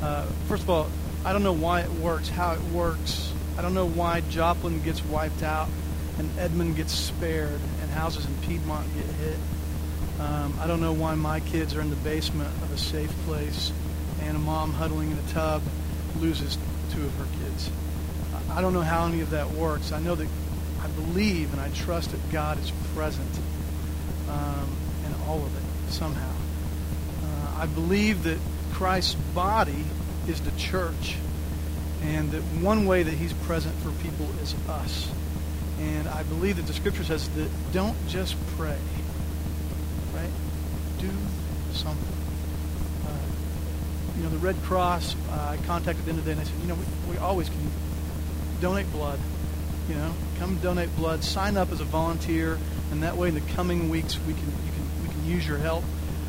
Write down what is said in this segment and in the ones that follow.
First of all, I don't know why it works, how it works. I don't know why Joplin gets wiped out and Edmond gets spared and houses in Piedmont get hit. I don't know why my kids are in the basement of a safe place and a mom huddling in a tub loses 2 of her kids. I don't know how any of that works. I know that I believe and I trust that God is present in all of it somehow. I believe that Christ's body is the church, and that one way that he's present for people is us. And I believe that the Scripture says that don't just pray, right? Do something. The Red Cross, I contacted them today and I said, we always can donate blood. Come donate blood. Sign up as a volunteer, and that way in the coming weeks we can use your help.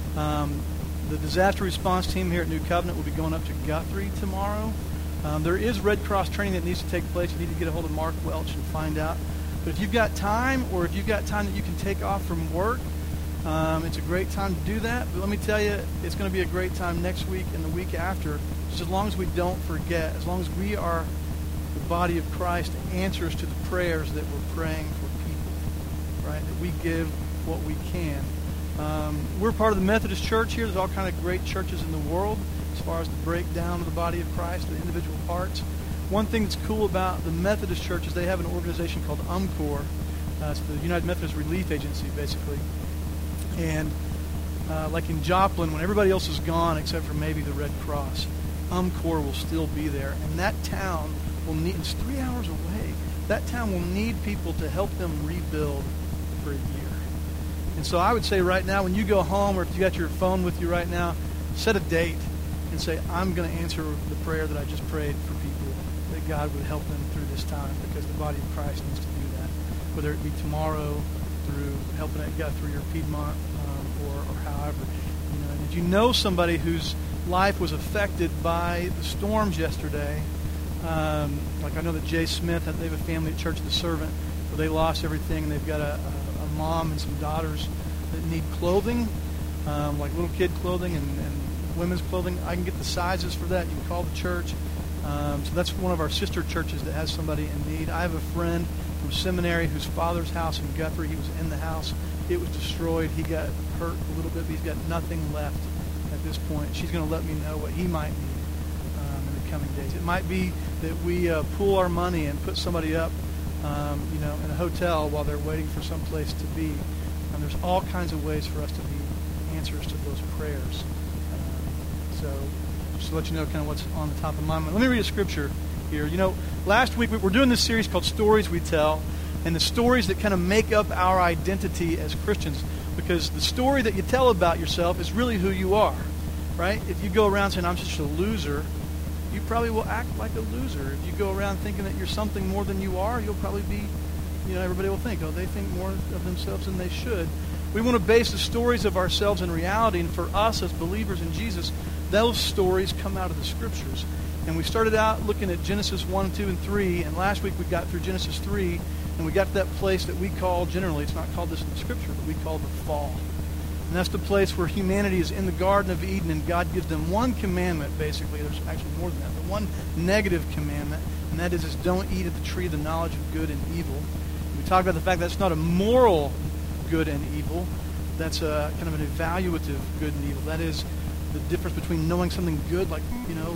The disaster response team here at New Covenant will be going up to Guthrie tomorrow. There is Red Cross training that needs to take place. You need to get a hold of Mark Welch and find out. But if you've got time, or if you've got time that you can take off from work, it's a great time to do that. But let me tell you, it's going to be a great time next week and the week after. Just as long as we don't forget, as long as we are the body of Christ, answers to the prayers that we're praying for people, right? That we give what we can. We're part of the Methodist Church here. There's all kind of great churches in the world as far as the breakdown of the body of Christ, the individual parts. One thing that's cool about the Methodist Church is they have an organization called UMCOR. It's the United Methodist Relief Agency, basically. And like in Joplin, when everybody else is gone except for maybe the Red Cross, UMCOR will still be there. And that town will need, it's 3 hours away, that town will need people to help them rebuild for a year. And so I would say right now, when you go home, or if you got your phone with you right now, set a date and say, I'm going to answer the prayer that I just prayed for people, that God would help them through this time, because the body of Christ needs to do that. Whether it be tomorrow through helping at Guthrie or Piedmont, or however. And if you know somebody whose life was affected by the storms yesterday, like I know that Jay Smith, they have a family at Church of the Servant where they lost everything, and they've got a mom and some daughters that need clothing, like little kid clothing and women's clothing. I can get the sizes for that. You can call the church. So that's one of our sister churches that has somebody in need. I have a friend from seminary whose father's house in Guthrie, he was in the house. It was destroyed. He got hurt a little bit, but he's got nothing left at this point. She's going to let me know what he might need in the coming days. It might be that we pool our money and put somebody up in a hotel while they're waiting for some place to be. And there's all kinds of ways for us to be answers to those prayers. So just to let you know kind of what's on the top of my mind. Let me read a scripture here. Last week we're doing this series called Stories We Tell, and the stories that kind of make up our identity as Christians, because the story that you tell about yourself is really who you are, right? If you go around saying, I'm just a loser, you probably will act like a loser. If you go around thinking that you're something more than you are, you'll probably be, everybody will think, they think more of themselves than they should. We want to base the stories of ourselves in reality, and for us as believers in Jesus, those stories come out of the Scriptures. And we started out looking at Genesis 1, 2, and 3, and last week we got through Genesis 3, and we got to that place that we call, generally, it's not called this in the Scripture, but we call the fall. And that's the place where humanity is in the Garden of Eden, and God gives them one commandment, basically. There's actually more than that, but one negative commandment, and that is don't eat of the tree of the knowledge of good and evil. And we talked about the fact that's not a moral good and evil. That's a kind of an evaluative good and evil. That is the difference between knowing something good, like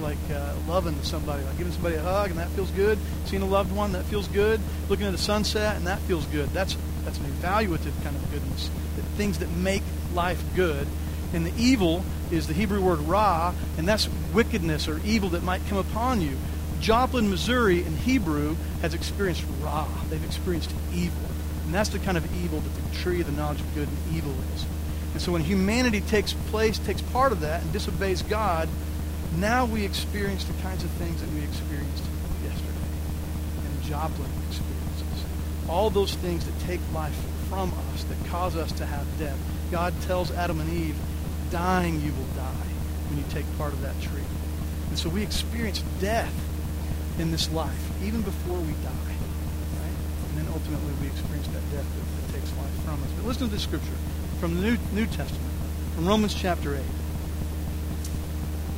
loving somebody, like giving somebody a hug, and that feels good. Seeing a loved one, that feels good. Looking at a sunset, and that feels good. That's an evaluative kind of goodness. The things that make life good. And the evil is the Hebrew word ra, and that's wickedness or evil that might come upon you. Joplin, Missouri, in Hebrew, has experienced ra. They've experienced evil. And that's the kind of evil that the tree of the knowledge of good and evil is. And so when humanity takes part of that and disobeys God, now we experience the kinds of things that we experienced yesterday. And Joplin experiences. All those things that take life from us, that cause us to have death. God tells Adam and Eve, dying you will die when you take part of that tree. And so we experience death in this life, even before we die. Right? And then ultimately we experience that death that takes life from us. But listen to this scripture from the New Testament, from Romans chapter 8.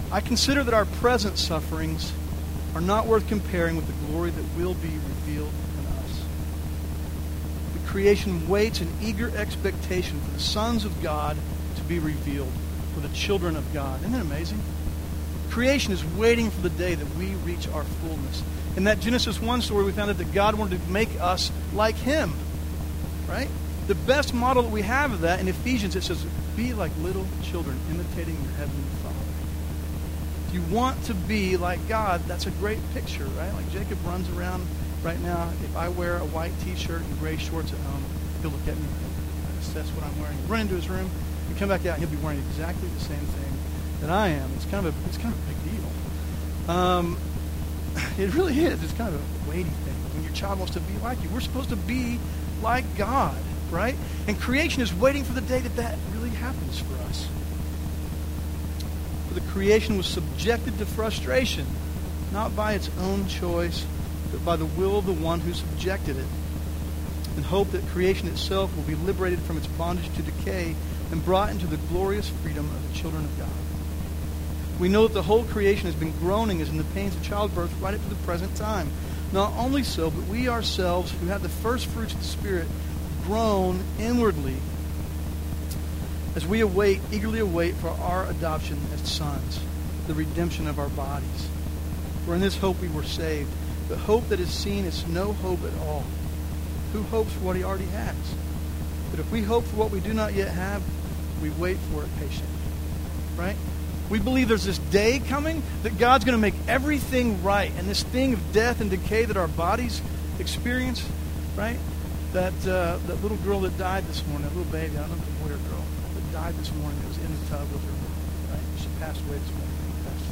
I consider that our present sufferings are not worth comparing with the glory that will be revealed in us. The creation waits in eager expectation for the sons of God to be revealed, for the children of God. Isn't that amazing? Creation is waiting for the day that we reach our fullness. In that Genesis 1 story, we found out that God wanted to make us like Him. Right? The best model that we have of that, in Ephesians, it says, be like little children, imitating your heavenly Father. If you want to be like God, that's a great picture, right? Like Jacob runs around right now. If I wear a white T-shirt and gray shorts at home, he'll look at me and assess what I'm wearing. Run into his room, and come back out, and he'll be wearing exactly the same thing that I am. It's kind of a big deal. It really is. It's kind of a weighty thing when your child wants to be like you. We're supposed to be like God, right? And creation is waiting for the day that that really happens for us. For the creation was subjected to frustration, not by its own choice, but by the will of the one who subjected it, in hope that creation itself will be liberated from its bondage to decay and brought into the glorious freedom of the children of God. We know that the whole creation has been groaning as in the pains of childbirth right up to the present time. Not only so, but we ourselves, who have the first fruits of the Spirit, groan inwardly as we eagerly await for our adoption as sons, the redemption of our bodies. For in this hope we were saved. But hope that is seen is no hope at all. Who hopes for what he already has? But if we hope for what we do not yet have, we wait for it patiently. Right? We believe there's this day coming that God's going to make everything right. And this thing of death and decay that our bodies experience, right? That little girl that died this morning, that little baby, I don't know if it's a boy or girl, that died this morning, that was in the tub with her, right? She passed away this morning.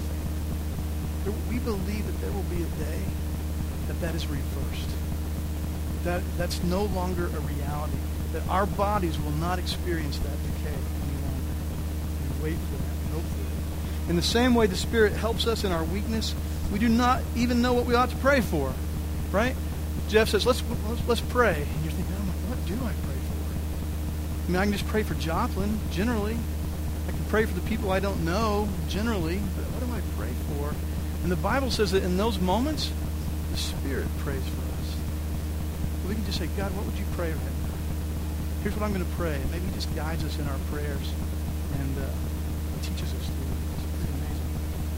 We believe that there will be a day that is reversed. That's no longer a reality. That our bodies will not experience that decay any longer. We wait for that. We hope for it. In the same way, the Spirit helps us in our weakness. We do not even know what we ought to pray for, right? Jeff says, let's pray. And you're thinking, oh, what do I pray for? I mean, I can just pray for Joplin, generally. I can pray for the people I don't know, generally. But what do I pray for? And the Bible says that in those moments, the Spirit prays for us. So we can just say, God, what would you pray right now? Here's what I'm going to pray. And maybe He just guides us in our prayers and teaches us through it. It's pretty amazing.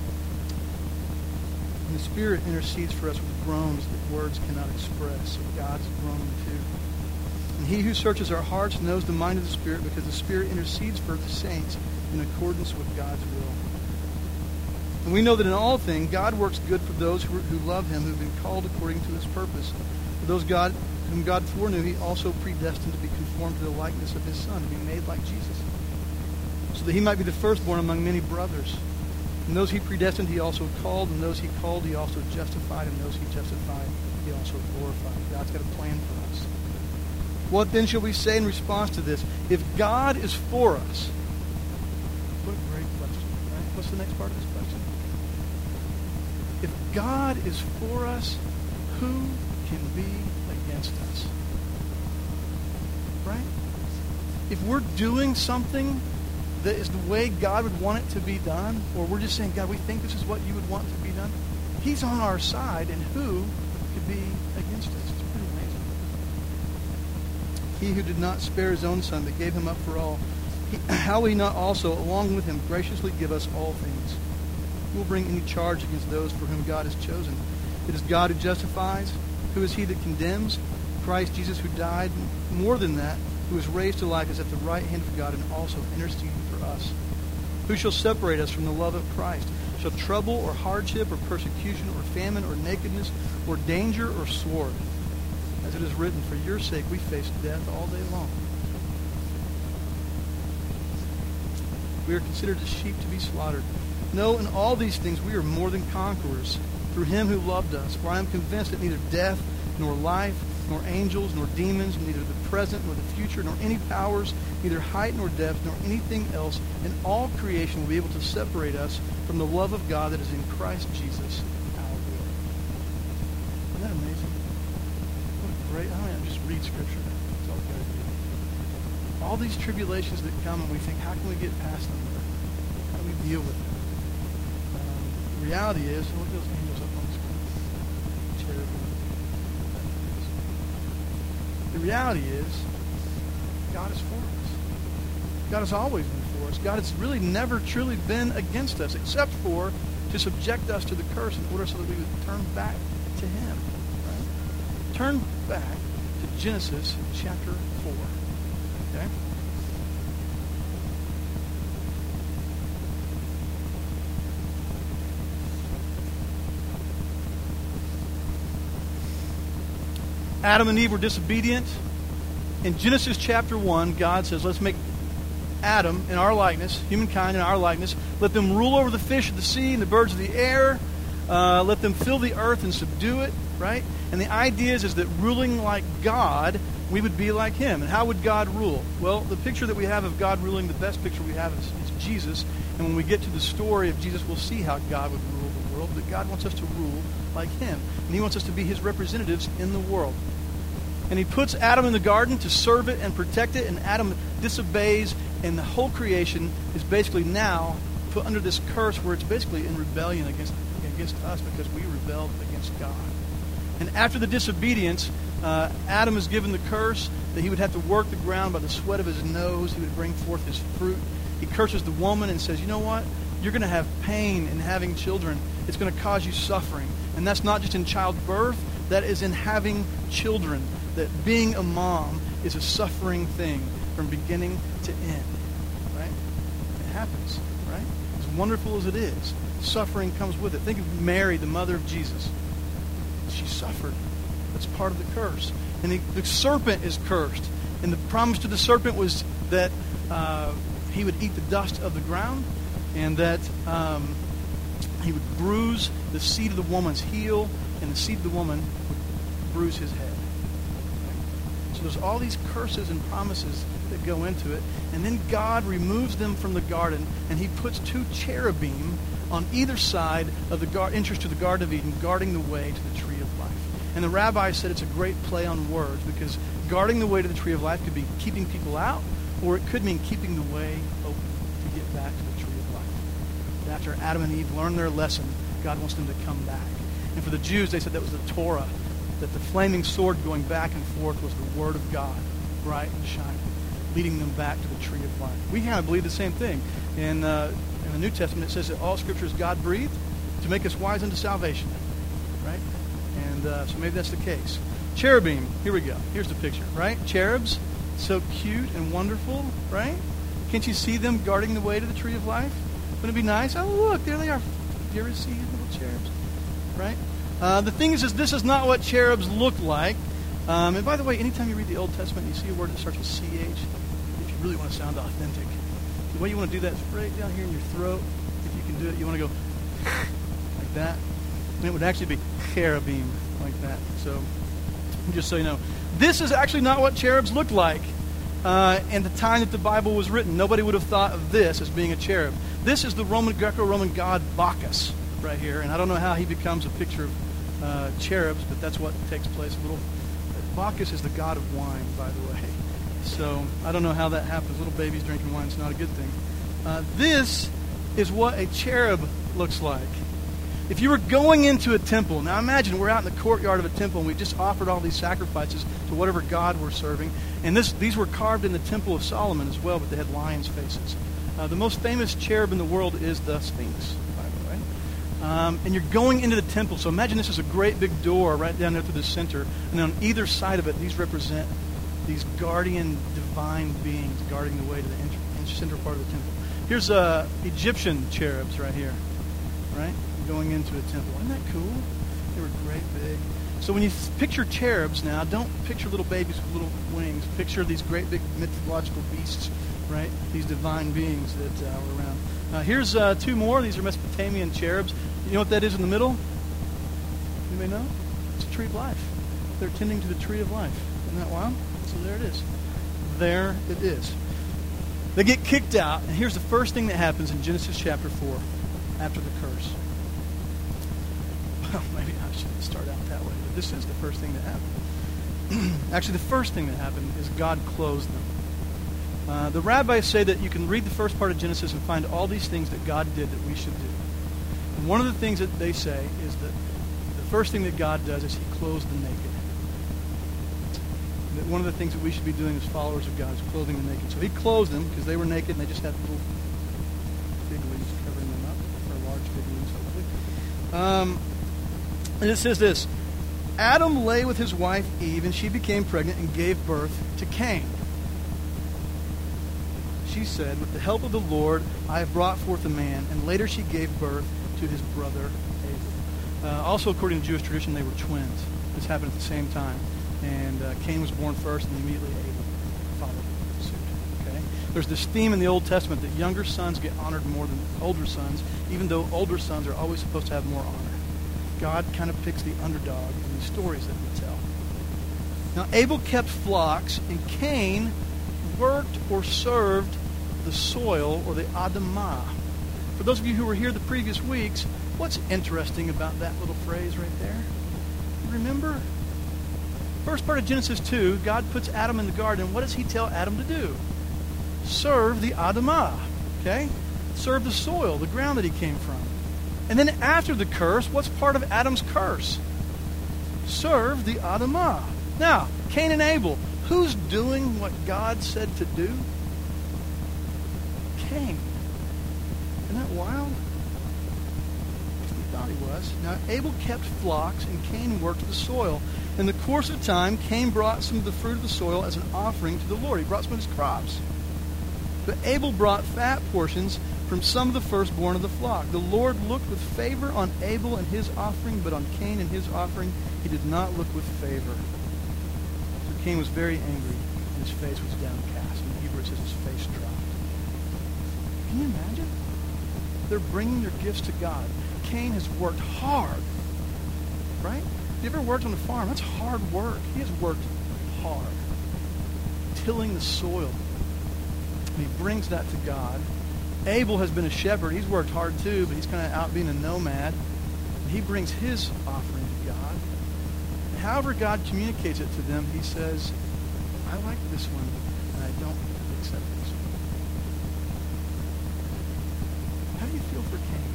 And the Spirit intercedes for us with groans that words cannot express. So God's groaning too. And He who searches our hearts knows the mind of the Spirit, because the Spirit intercedes for the saints in accordance with God's will. And we know that in all things, God works good for those who love Him, who have been called according to His purpose. For those whom God foreknew, He also predestined to be conformed to the likeness of His Son, to be made like Jesus, so that He might be the firstborn among many brothers. And those He predestined, He also called. And those He called, He also justified. And those He justified, He also glorified. God's got a plan for us. What then shall we say in response to this? If God is for us, what a great question, right? What's the next part of this question? If God is for us, who can be against us? Right? If we're doing something that is the way God would want it to be done, or we're just saying, God, we think this is what you would want to be done, He's on our side, and who could be against us? It's pretty amazing. He who did not spare His own Son, but gave Him up for all, how will He not also, along with Him, graciously give us all things? Who will bring any charge against those for whom God has chosen? It is God who justifies. Who is he that condemns? Christ Jesus, who died. More than that, who was raised to life, is at the right hand of God and also interceding for us. Who shall separate us from the love of Christ? Shall trouble or hardship or persecution or famine or nakedness or danger or sword? As it is written, for your sake we face death all day long. We are considered as sheep to be slaughtered. No, in all these things we are more than conquerors through Him who loved us. For I am convinced that neither death, nor life, nor angels, nor demons, neither the present, nor the future, nor any powers, neither height nor depth, nor anything else in all creation will be able to separate us from the love of God that is in Christ Jesus, our Lord. Isn't that amazing? What great. I don't just read Scripture. That's all we got to do. All these tribulations that come, and we think, how can we get past them? How do we deal with them? reality is, look at those angels up on the screen. Cherubim. The reality is, God is for us. God has always been for us. God has really never truly been against us, except for to subject us to the curse in order so that we would turn back to Him. Right? Turn back to Genesis chapter 4. Okay? Adam and Eve were disobedient. In Genesis chapter 1, God says, let's make Adam in our likeness, humankind in our likeness. Let them rule over the fish of the sea and the birds of the air. Let them fill the earth and subdue it, right? And the idea is that ruling like God, we would be like Him. And how would God rule? Well, the picture that we have of God ruling, the best picture we have is Jesus. And when we get to the story of Jesus, we'll see how God would rule the world. But God wants us to rule like Him. And He wants us to be His representatives in the world. And He puts Adam in the garden to serve it and protect it, and Adam disobeys, and the whole creation is basically now put under this curse where it's basically in rebellion against us because we rebelled against God. And after the disobedience, Adam is given the curse that he would have to work the ground by the sweat of his nose. He would bring forth his fruit. He curses the woman and says, you know what? You're going to have pain in having children. It's going to cause you suffering. And that's not just in childbirth. That is in having children. That being a mom is a suffering thing from beginning to end. Right? It happens. Right? As wonderful as it is, suffering comes with it. Think of Mary, the mother of Jesus. She suffered. That's part of the curse. And the serpent is cursed. And the promise to the serpent was that he would eat the dust of the ground, and that he would bruise the seed of the woman's heel, and the seed of the woman would bruise his head. So there's all these curses and promises that go into it. And then God removes them from the garden, and He puts two cherubim on either side of the entrance to the Garden of Eden, guarding the way to the tree of life. And the rabbi said it's a great play on words, because guarding the way to the tree of life could be keeping people out, or it could mean keeping the way open to get back to the tree of life. And after Adam and Eve learned their lesson, God wants them to come back. And for the Jews, they said that was the Torah, that the flaming sword going back and forth was the Word of God, bright and shining, leading them back to the tree of life. We kind of believe the same thing. In the New Testament, it says that all Scripture is God-breathed to make us wise unto salvation. Right? And so maybe that's the case. Cherubim, here we go. Here's the picture, right? Cherubs, so cute and wonderful, right? Can't you see them guarding the way to the tree of life? Wouldn't it be nice? Oh, look, there they are. Did you ever see little cherubs? Right? The thing is this is not what cherubs look like. And by the way, anytime you read the Old Testament and you see a word that starts with CH, if you really want to sound authentic, the way you want to do that is right down here in your throat. If you can do it, you want to go like that. And it would actually be cherubim like that. So just so you know. This is actually not what cherubs looked like in the time that the Bible was written. Nobody would have thought of this as being a cherub. This is the Greco-Roman god Bacchus right here. And I don't know how he becomes a picture of cherubs, but that's what takes place. Bacchus is the god of wine, by the way. So I don't know how that happens. Little babies drinking wine is not a good thing. This is what a cherub looks like. If you were going into a temple, now imagine we're out in the courtyard of a temple and we just offered all these sacrifices to whatever god we're serving. And these were carved in the Temple of Solomon as well, but they had lions' faces. The most famous cherub in the world is the Sphinx, by the way. And you're going into the temple. So imagine this is a great big door right down there through the center. And on either side of it, these represent these guardian divine beings guarding the way to the center part of the temple. Here's Egyptian cherubs right here, right? Going into a temple. Isn't that cool? They were great big. So when you picture cherubs now, don't picture little babies with little wings. Picture these great big mythological beasts, right? These divine beings that were around. Here's two more. These are Mesopotamian cherubs. You know what that is in the middle? You may know? It's a tree of life. They're tending to the tree of life. Isn't that wild? So there it is. There it is. They get kicked out, and here's the first thing that happens in Genesis chapter 4 after the curse. Well, maybe I shouldn't start out that way, but this is the first thing that happened. Actually, the first thing that happened is God closed them. The rabbis say that you can read the first part of Genesis and find all these things that God did that we should do. And one of the things that they say is that the first thing that God does is he clothes the naked. That one of the things that we should be doing as followers of God is clothing the naked. So he clothed them because they were naked and they just had little fig leaves covering them up, or large fig leaves, hopefully. And it says this, Adam lay with his wife Eve, and she became pregnant and gave birth to Cain. She said, with the help of the Lord, I have brought forth a man. And later she gave birth to his brother Abel. Also, according to Jewish tradition, they were twins. This happened at the same time. And Cain was born first, and immediately Abel followed suit. Okay? There's this theme in the Old Testament that younger sons get honored more than older sons, even though older sons are always supposed to have more honor. God kind of picks the underdog in the stories that we tell. Now, Abel kept flocks, and Cain worked or served the soil, or the Adamah. For those of you who were here the previous weeks, what's interesting about that little phrase right there? Remember? First part of Genesis 2, God puts Adam in the garden. What does he tell Adam to do? Serve the Adamah. Okay? Serve the soil, the ground that he came from. And then after the curse, what's part of Adam's curse? Serve the Adamah. Now, Cain and Abel, who's doing what God said to do? Cain. Isn't that wild? He thought he was. Now, Abel kept flocks, and Cain worked the soil. In the course of time, Cain brought some of the fruit of the soil as an offering to the Lord. He brought some of his crops. But Abel brought fat portions from some of the firstborn of the flock. The Lord looked with favor on Abel and his offering, but on Cain and his offering he did not look with favor. So Cain was very angry, and his face was downcast. In Hebrew it says his face dropped. Can you imagine? They're bringing their gifts to God. Cain has worked hard, right? Have you ever worked on a farm? That's hard work. He has worked hard, tilling the soil. And he brings that to God. Abel has been a shepherd. He's worked hard too, but he's kind of out being a nomad. And he brings his offering to God. And however God communicates it to them, he says, I like this one, and I don't accept this one. How do you feel for Cain?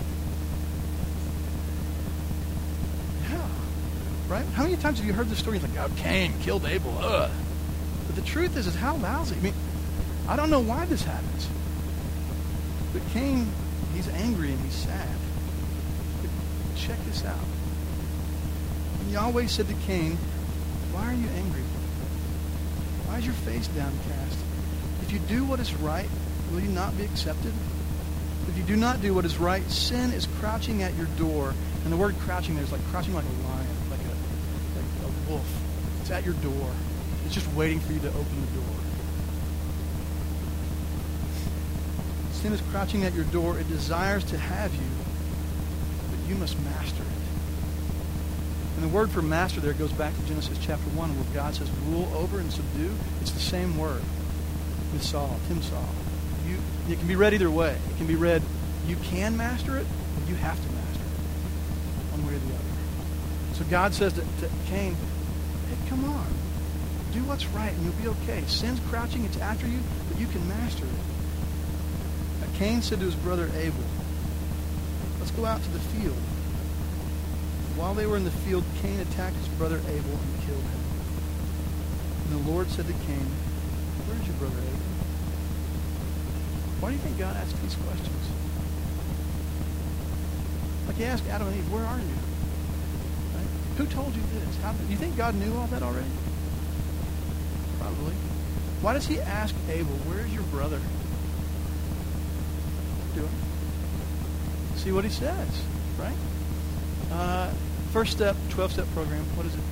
Yeah. Right? How many times have you heard this story? You're like, oh, Cain killed Abel. Ugh. But the truth is how lousy. I mean, I don't know why this happens. But Cain, he's angry and he's sad. But check this out. And Yahweh said to Cain, why are you angry? Why is your face downcast? If you do what is right, will you not be accepted? If you do not do what is right, sin is crouching at your door. And the word crouching there is like crouching like a lion, like a wolf. It's at your door. It's just waiting for you to open the door. Sin is crouching at your door. It desires to have you, but you must master it. And the word for master there goes back to Genesis chapter 1, where God says rule over and subdue. It's the same word with Saul, Timsal. It can be read either way. It can be read, you can master it, or you have to master it, one way or the other. So God says to Cain, hey, come on. Do what's right and you'll be okay. Sin's crouching, it's after you, but you can master it. Cain said to his brother Abel, let's go out to the field. While they were in the field, Cain attacked his brother Abel and killed him. And the Lord said to Cain, where's your brother Abel? Why do you think God asked these questions? Like he asked Adam and Eve, where are you? Right? Who told you this? Do you think God knew all that already? Probably. Why does he ask Abel, where's your brother? Do it. See what he says, right? First step, 12-step program. What is it?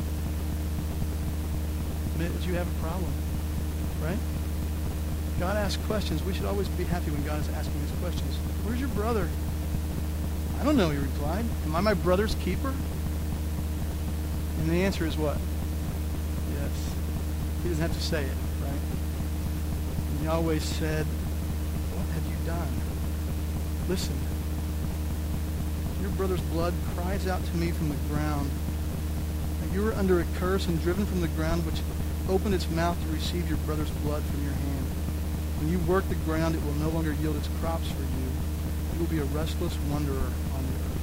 Admit that you have a problem, right? God asks questions. We should always be happy when God is asking these questions. Where's your brother? I don't know, he replied. Am I my brother's keeper? And the answer is what? Yes. He doesn't have to say it, right? And Yahweh said, what have you done? Listen, your brother's blood cries out to me from the ground. You were under a curse and driven from the ground, which opened its mouth to receive your brother's blood from your hand. When you work the ground, it will no longer yield its crops for you. You will be a restless wanderer on the earth.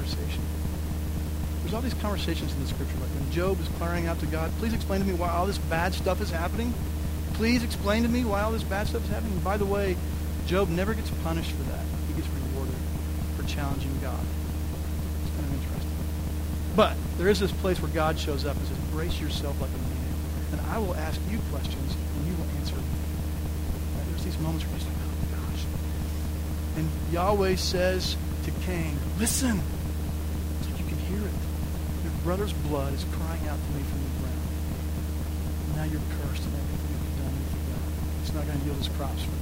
conversation. There's all these conversations in the scripture, like when Job is crying out to God, please explain to me why all this bad stuff is happening. Please explain to me why all this bad stuff is happening. And by the way, Job never gets punished for that. He gets rewarded for challenging God. It's kind of interesting. But there is this place where God shows up and says, brace yourself like a man, and I will ask you questions, and you will answer me. Right? There's these moments where you're just like, oh gosh. And Yahweh says to Cain, listen. It's like you can hear it. Your brother's blood is crying out to me from the ground. And now you're cursed, and everything you've done for God. It's not going to yield his crops for you.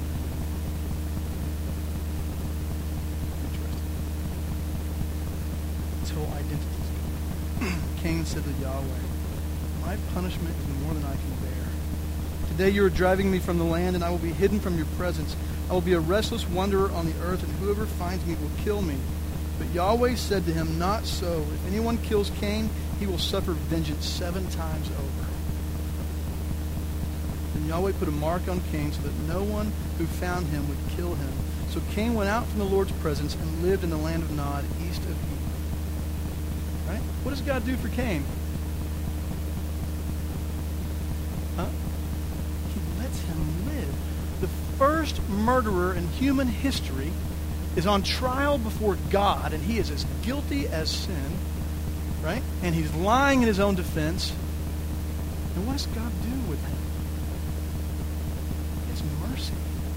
Interesting. His whole identity. Cain said to Yahweh, my punishment is more than I can bear. Today you are driving me from the land, and I will be hidden from your presence. I will be a restless wanderer on the earth, and whoever finds me will kill me. But Yahweh said to him, not so. If anyone kills Cain, he will suffer vengeance 7 times over. Then Yahweh put a mark on Cain so that no one who found him would kill him. So Cain went out from the Lord's presence and lived in the land of Nod, east of Eden. Right? What does God do for Cain? He lets him live. The first murderer in human history is on trial before God, and he is as guilty as sin, right? And he's lying in his own defense. And what does God do with him? He has mercy.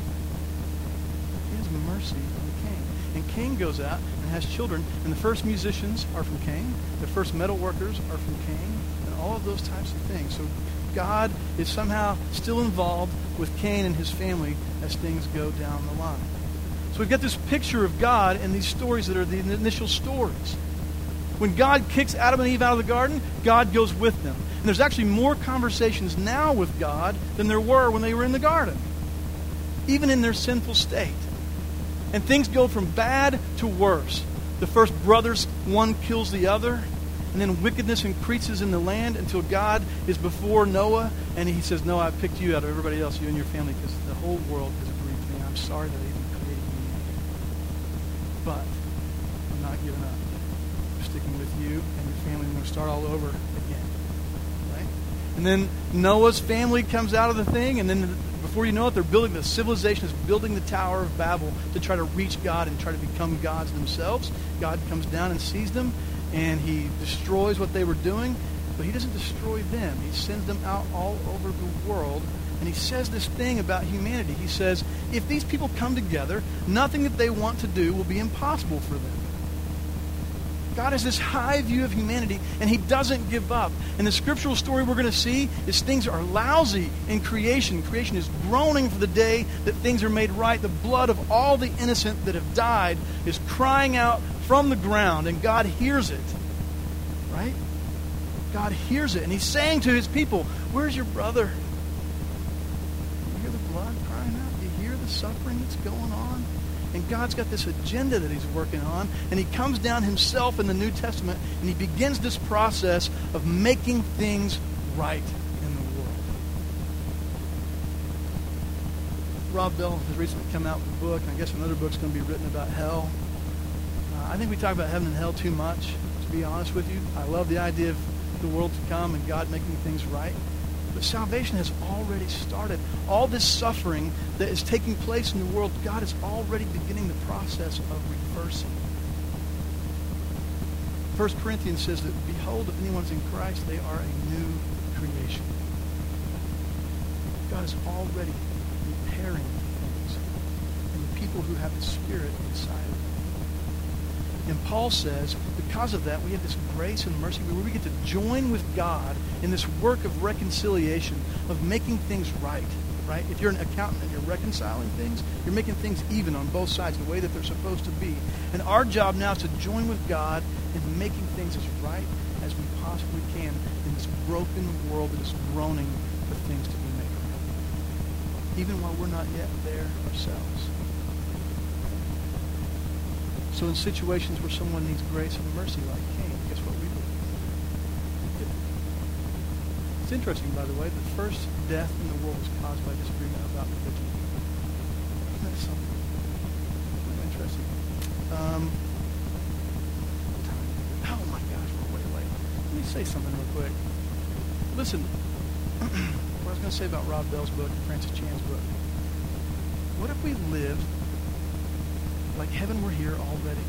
He has mercy on Cain. And Cain goes out and has children, and the first musicians are from Cain, the first metal workers are from Cain, and all of those types of things. So God is somehow still involved with Cain and his family as things go down the line. So we've got this picture of God in these stories that are the initial stories. When God kicks Adam and Eve out of the garden, God goes with them. And there's actually more conversations now with God than there were when they were in the garden, even in their sinful state. And things go from bad to worse. The first brothers, one kills the other. And then wickedness increases in the land until God is before Noah. And he says, no, I picked you out of everybody else, you and your family, because the whole world has agreed to me. I'm sorry that I even created you. But I'm not giving up. I'm sticking with you and your family. We're going to start all over again. Right? And then Noah's family comes out of the thing. And then before you know it, the civilization is building the Tower of Babel to try to reach God and try to become gods themselves. God comes down and sees them, and he destroys what they were doing, but he doesn't destroy them. He sends them out all over the world, and he says this thing about humanity. He says, if these people come together, nothing that they want to do will be impossible for them. God has this high view of humanity, and he doesn't give up. And the scriptural story we're going to see is things are lousy in creation. Creation is groaning for the day that things are made right. The blood of all the innocent that have died is crying out from the ground, and God hears it. Right? God hears it, and he's saying to his people, where's your brother? You hear the blood crying out? You hear the suffering that's going on? And God's got this agenda that he's working on, and he comes down himself in the New Testament, and he begins this process of making things right in the world. Rob Bell has recently come out with a book, and I guess another book's going to be written about hell. I think we talk about heaven and hell too much, to be honest with you. I love the idea of the world to come and God making things right. But salvation has already started. All this suffering that is taking place in the world, God is already beginning the process of reversing. 1 Corinthians says that, behold, if anyone's in Christ, they are a new creation. God is already repairing things in the people who have the Spirit inside of them. And Paul says, because of that, we have this grace and mercy where we get to join with God in this work of reconciliation, of making things right. Right? If you're an accountant and you're reconciling things, you're making things even on both sides, the way that they're supposed to be. And our job now is to join with God in making things as right as we possibly can in this broken world that is groaning for things to be made right, even while we're not yet there ourselves. So in situations where someone needs grace and mercy like Cain, guess what we do? It's interesting, by the way, the first death in the world was caused by disagreement about religion. Isn't that something? Interesting. me say something real quick. Listen, what I was going to say about Rob Bell's book and Francis Chan's book. What if we lived like heaven were here already?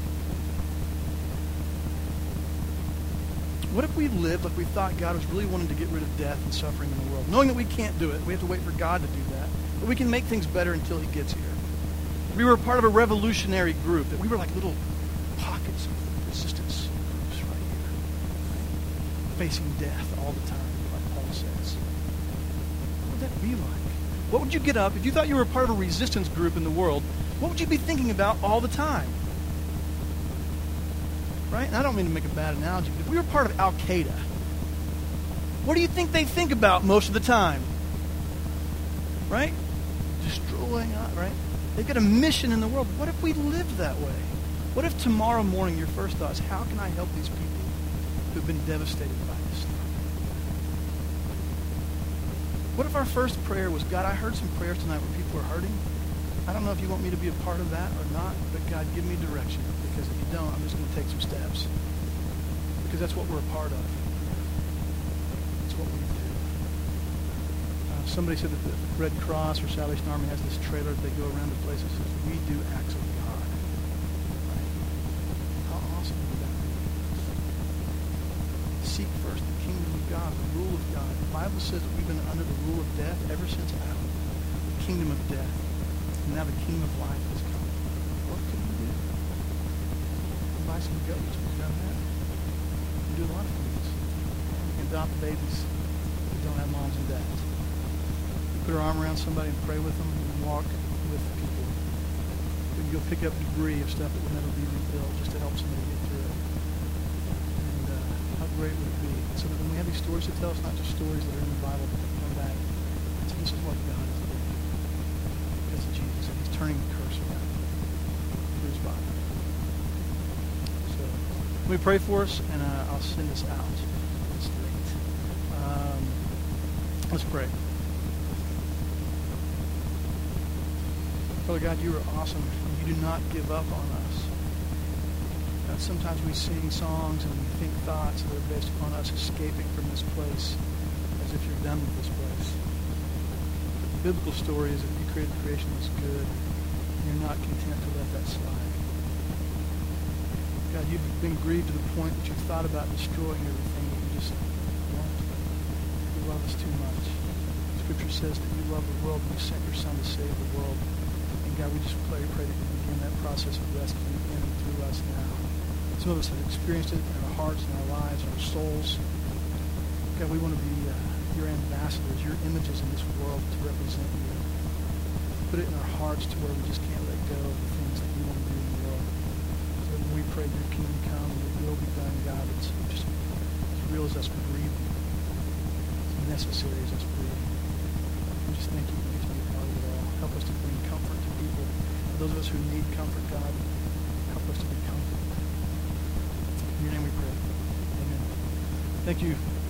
What if we lived like we thought God was really wanting to get rid of death and suffering in the world, knowing that we can't do it? We have to wait for God to do that. But we can make things better until he gets here. We were part of a revolutionary group, that we were like little pockets of resistance groups right here, right? Facing death all the time, like Paul says. What would that be like? What would you get up, if you thought you were a part of a resistance group in the world, what would you be thinking about all the time? Right? And I don't mean to make a bad analogy, but if we were part of Al-Qaeda, what do you think they think about most of the time? Right? Destroying, right? They've got a mission in the world. What if we lived that way? What if tomorrow morning your first thought is, how can I help these people who've been devastated by this stuff? What if our first prayer was, God, I heard some prayers tonight where people are hurting. I don't know if you want me to be a part of that or not, but God, give me direction. Because if you don't, I'm just going to take some steps. Because that's what we're a part of. That's what we do. Somebody said that the Red Cross or Salvation Army has this trailer that they go around to places that says, we do acts of God. Right? How awesome would that be? Seek first the kingdom of God, the rule of God. The Bible says that we've been under the rule of death ever since Adam. The kingdom of death. And now the kingdom of life has come. What can we do? We buy some goats. We've done that. We do a lot of things. We can adopt babies that don't have moms and dads. We put our arm around somebody and pray with them and walk with people. We can go pick up debris of stuff that will never be rebuilt just to help somebody get through it. And how great would it be? So that when we have these stories to tell, it's not just stories that are in the Bible that come back. So this is what God is doing. Because of Jesus, and he's turning the curse around through his body. So let me pray for us, and I'll send us out. It's late. Let's pray. Father God, you are awesome. You do not give up on us. God, sometimes we sing songs and we think thoughts that are based upon us escaping from this place as if you're done with this place. The biblical story is that you created creation that's good, and you're not content to let that slide. God, you've been grieved to the point that you've thought about destroying everything, but you just won't. You love us too much. Scripture says that you love the world and you sent your Son to save the world. And God, we just pray that you begin that process of rescue in and through us now. Some of us have experienced it in our hearts and our lives and our souls. God, we want to be your ambassadors, your images in this world to represent you. Put it in our hearts to where we just can't let go of the things that you want to do in the world. So when we pray your kingdom come, your will be done, God, it's just as real as us breathing. As necessary as us breathing. We just thank you for getting to be a part of it all. Help us to bring comfort to people. For those of us who need comfort, God, help us to be comfort. In your name we pray. Amen. Thank you.